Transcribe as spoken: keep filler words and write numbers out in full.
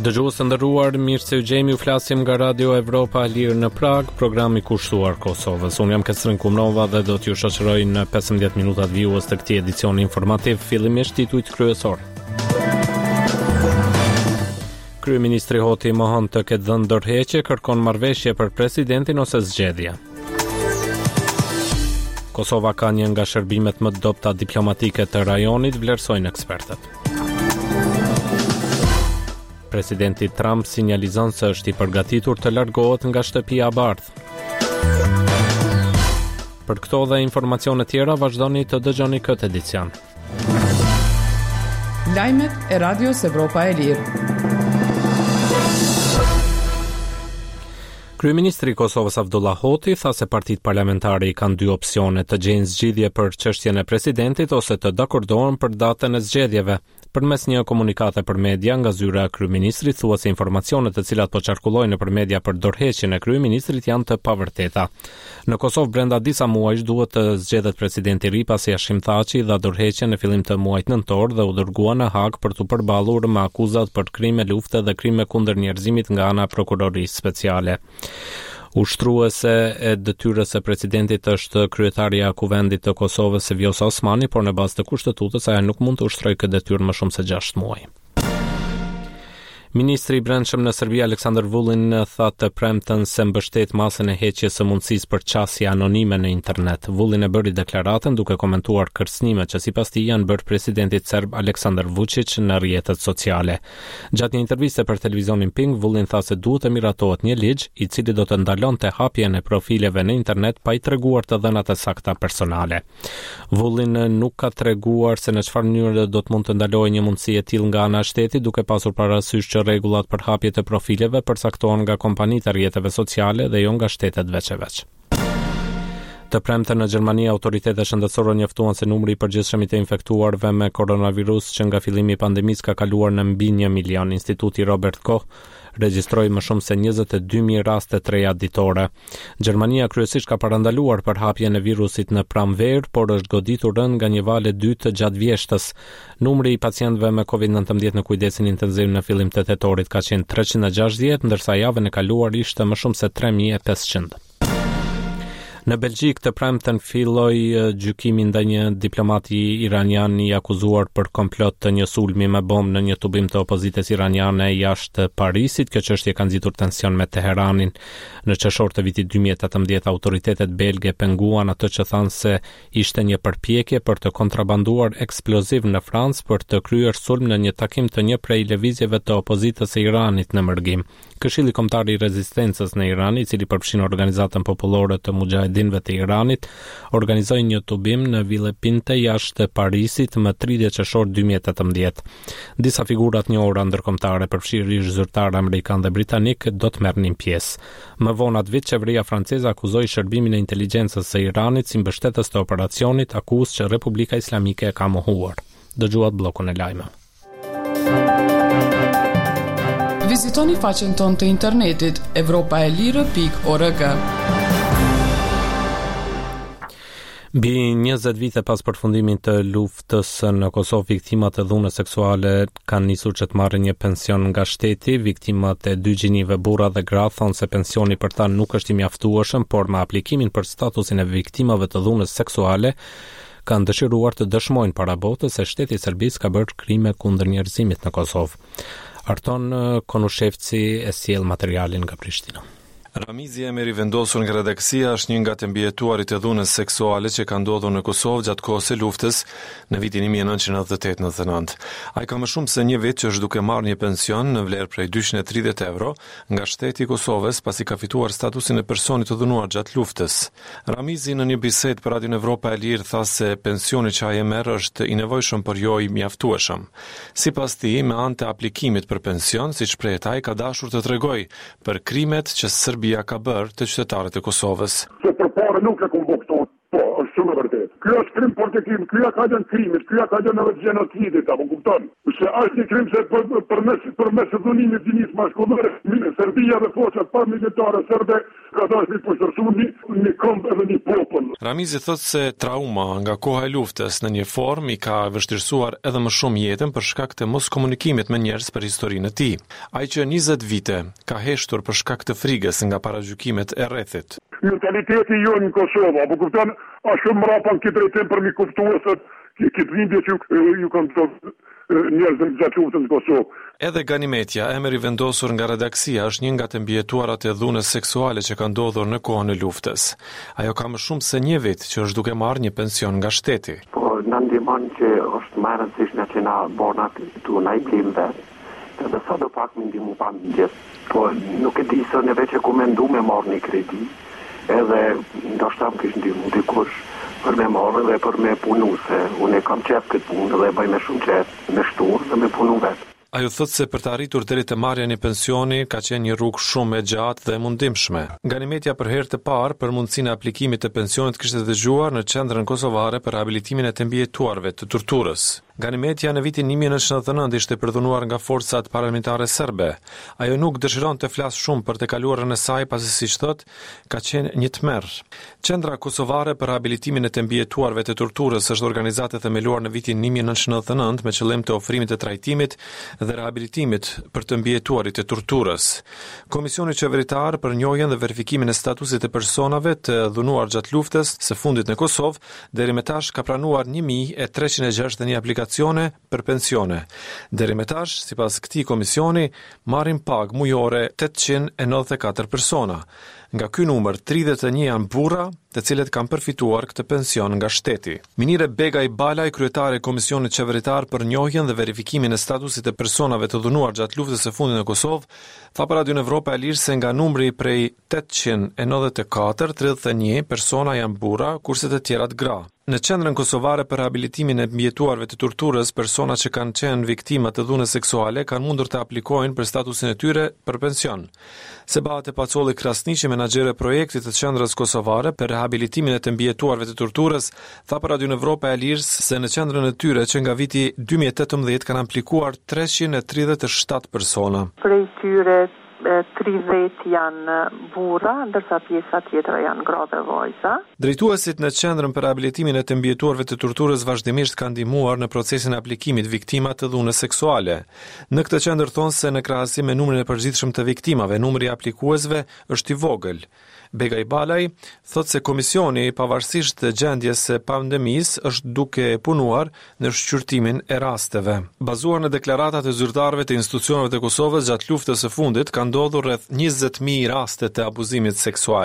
Dëgjues të nderuar, mirë se u gjemi, u flasim nga Radio Evropa e Lirë në Prag, programi kushtuar Kosovës. Unë jam Kesrin Kumnova dhe do t'ju shoqëroj në pesëmbëdhjetë minutat vijues të këtij edicioni informativ, fillimisht titujt kryesor. Kryeministri Hoti mohon të ketë dhënë dorëheqje, kërkon marrëveshje për presidentin ose zgjedhje. Kosova ka një nga shërbimet më të dobta diplomatike të rajonit, vlerësojnë ekspertët. Presidenti Trump sinjalizon se është i përgatitur të largohet nga shtëpia e bardhë. Për këto dhe informacione tjera vazhdoni të dëgjoni këtë edicion. Lajmet e Radios Evropa e Lirë. Kryeministri i Kosovës Avdullah Hoti tha se partitë parlamentare i kanë dy opsione: të gjejnë zgjidhje për çështjen e presidentit ose të dakordohen për datën e zgjedhjeve. Përmes një komunikate për media nga zyra e kryeministrit thuhet se informacionet të cilat po qarkullojnë nëpër media për dorëheqjen e kryeministrit janë të pavërteta. Në Kosovë brenda disa muajsh duhet të zgjedhet presidenti i ri pasi Hashim Thaçi dha dorëheqjen në fillim të muajit nëntor dhe u dërgua në Hag për të përballur me akuzat për krime lufte dhe krime kundër njerëzimit nga ana e prokurorisë speciale. Ushtruese e detyrës së presidentit është kryetaria e Kuvendit të Kosovës Vjosa Osmani, por në bazë të kushtetutës ajo nuk mund të ushtrojë këtë detyrë më shumë se gjashtë muaj. Ministri i Brendshëm në Serbi Aleksandar Vulin tha të premten se mbështet masën e heqjes së mundësisë për qasje anonime në internet. Vulin e bëri deklaratën duke komentuar kërcënimet që sipas tij janë bërë presidentit serb Aleksandar Vučić në rrjetet sociale. Gjatë një interviste për televizionin Pink, Vulin tha se duhet të miratohet një ligj i cili do të ndalonte hapjen e profileve në internet pa i treguar të dhënat e sakta personale. Vulin nuk ka treguar se në çfarë mënyre do të mund të ndalojë një mundësi e tillë nga ana e shtetit, duke pasur parasysh që rregullat për hapje të profileve përcaktohen nga kompanitë e rrjeteve sociale dhe jo nga shtetet veç e veç. Të premte në Gjermani, autoritetet shëndetësore njoftuan se numri i përgjithshëm të infektuarve me koronavirus që nga fillimi i pandemisë ka kaluar në mbi një milion. Instituti Robert Koch regjistroi më shumë se njëzet e dy mijë raste treja ditore. Gjermania kryesisht ka parandaluar për hapjen e virusit në pranverë, por është goditur rënd nga një valë e dytë gjatë vjeshtës. Numri i pacientëve me covid nineteen në kujdesin intensiv në fillim të tetorit ka qenë treqind e gjashtëdhjetë, ndërsa javën e kaluar ishte më shumë se tre mijë e pesëqind. Në Belgjik të premten filloi gjykimi ndaj një diplomati iranian i akuzuar për komplot të një sulmi me bombë në një tubim të opozitës iraniane jashtë Parisit. Kjo çështje ka nxitur tension me Teheranin. Në qershor të vitit dy mijë e tetëmbëdhjetë autoritetet belge penguan atë që thanë se ishte një përpjekje për të kontrabanduar eksploziv në Francë për të kryer sulm në një takim të një prej lëvizjeve të opozitës së Iranit në Mërgim. Këshilli Kombëtar i Rezistencës në Iran, i cili përfshin organizatën popullore të Mujahedinëve të Iranit, organizoi një tubim në Ville Pinte jashtë Parisit më tridhjetë qershor dy mijë e tetëmbëdhjetë. Disa figura të njohura ndërkombëtare, përfshirësh zyrtar amerikan dhe britanik, do të merrnin pjesë. Më vonë atë vit, qeveria franceze akuzoi shërbimin e inteligjencës së Iranit si mbështetës të operacionit, akuzë që Republika Islamike e ka mohuar. Dëgjuat bllokun e lajmeve. Vizitoni faqen tonë të internetit evropaelire pikë org. Mbi njëzet vite pas përfundimit të luftës në Kosovë, viktimat e dhunës seksuale kanë nisur që të marrin një pension nga shteti. Viktimat e dy gjinive, burra dhe gra, thonë se pensioni për ta nuk është i mjaftueshëm, por me aplikimin për statusin e viktimave të dhunës seksuale kanë dëshiruar të dëshmojnë para botës se shteti i Serbisë ka bërë krime kundër njerëzimit në Kosovë. Arton Konushevci e sjell materialin nga Prishtina. Ramizi e meri vendosur nga redaksia është një nga të mbijetuarit e dhunës seksuale që ka ndodhur në Kosovë gjatë kohës së luftës në vitin një mijë e nëntëqind e nëntëdhjetë e nëntëdhjetë e nëntë. Ai ka më shumë se një vit që është duke marrë një pension në vlerë prej dyqind e tridhjetë euro nga shteti i Kosovës pasi ka fituar statusin e personit të dhunuar gjatë luftës. Ramizi në një bisedë për Radion Evropa e Lirë tha se pensioni që ai e merr është i nevojshëm por jo i mjaftueshëm. Sipas tij, me anë të aplikimit për pension, siç shprehet ai, ka dashur të tregojë për krimet që Serbia ka bërë të qytetarët e Kosovës. Se përpara nuk e kom bërë këto, po shumë e vërtet. Ky është krim politikim, ky ka qenë krimit, ky ka qenë edhe genocidit, apo kupton? Se është një krim se përmes përmes dhunimit të njësë maskullore, Serbia dhe forcat paramilitare serbe ka dashur të përshërsuni një komb edhe një popull. Ramizi thotë se trauma nga koha e luftës në një formë i ka vështirësuar edhe më shumë jetën për shkak të mos komunikimit me njerëz për historinë e tij. Ai që njëzet vite ka heshtur për shkak të frikës nga paragjykimet e rrethit. Mentaliteti jonë në Kosovë, apo kupton, është shumë mrapa në këtë drejtim për mi kuptuar se këtë dhimbje që ju kanë të njerëzën gjatë luftës në Kosovë. Edhe Ganimetja, emër i vendosur nga redaksia, është një nga të mbijetuarat e dhunës seksuale që ka ndodhur në kohën e luftës. Ajo ka më shumë se një vit që është duke marrë një pension nga shteti. Po, në ndihmon që është më e rëndësishme që na bona tu na i blim vetë. Edhe sa do pak më ndihmu familjes. Po, nuk e di se ne vetë ku mendu me marrë një kredi. Edhe ndoshta më kishë ndihmu dikush për me marrë dhe për me punu, se unë e kam qef këtë punë dhe bëj me shumë qef, me shturë dhe me punu vetë. Ajo thotë se për të arritur deri te marrja e një pensioni ka qenë një rrugë shumë e gjatë dhe mundimshme. Ganimetja për herë të parë për mundësinë e aplikimit të pensionit kishte dëgjuar në qendrën kosovare për rehabilitimin e të mbijetuarve të torturës. Ganimetja në vitin një mijë nëntëqind e nëntëdhjetë e nëntë ishte përdhunuar nga forcat paramilitare serbe. Ajo nuk dëshiron të flasë shumë për të kaluarën e saj, pasi siç thotë, ka qenë një tmerr. Qendra kosovare për rehabilitimin e të mbijetuarve të torturës është organizatë e themeluar në vitin një mijë nëntëqind e nëntëdhjetë e nëntë me qëllim të ofrimit të trajtimit dhe rehabilitimit për të mbijetuarit të torturës. Komisioni qeveritar për njohjen dhe verifikimin e statusit të personave të dhunuar gjatë luftës së fundit në Kosovë deri më tash ka pranuar një mijë e treqind e gjashtëdhjetë e një aplikacione për pensione. Deri më tash, sipas këtij komisioni, marrin pagë mujore tetëqind e nëntëdhjetë e katër persona. Nga ky numër, tridhjetë e një janë burra, të cilët kanë përfituar këtë pension nga shteti. Minire Begaj Balaj, kryetare e Komisionit Qeveritar për njohjen dhe verifikimin e statusit të personave të dhunuar gjatë luftës së fundit në Kosovë, tha për Radion Evropa e Lirë se nga numri prej tetëqind e nëntëdhjetë e katër, tridhjetë e një persona janë burra, kurse të tjerat gra. Në qendrën kosovare për rehabilitimin e mbijetuarve të torturës, persona që kanë qenë viktima të dhunës seksuale kanë mundur të aplikojnë për statusin e tyre për pension. Sebate Pacolli Krasniqi, menaxher e projektit të qendrës kosovare për rehabilitimin e të mbijetuarve të torturës, tha për Radion Evropa e Lirë se në qendrën e tyre që nga viti dy mijë e tetëmbëdhjetë kanë aplikuar treqind e tridhjetë e shtatë persona. Prej tyre tridhjetë janë burra, ndërsa pjesa tjetër janë gra dhe vajza. Drejtuesit në qendrën për rehabilitimin e të mbijetuarve të torturës vazhdimisht kanë ndihmuar në procesin e aplikimit viktima të dhunës seksuale. Në këtë qendër thonë se në krahasim me numrin e përgjithshëm të viktimave, numri i aplikuesve është i vogël. Begaj Balaj thotë se komisioni, pavarësisht të gjendjes së pandemisë, është duke punuar në shqyrtimin e rasteve. Bazuar në deklaratat e zyrtarëve të institucioneve të Kosovës gjatë luftës së fundit, ka ndodhur rreth njëzet mijë raste të abuzimit seksual.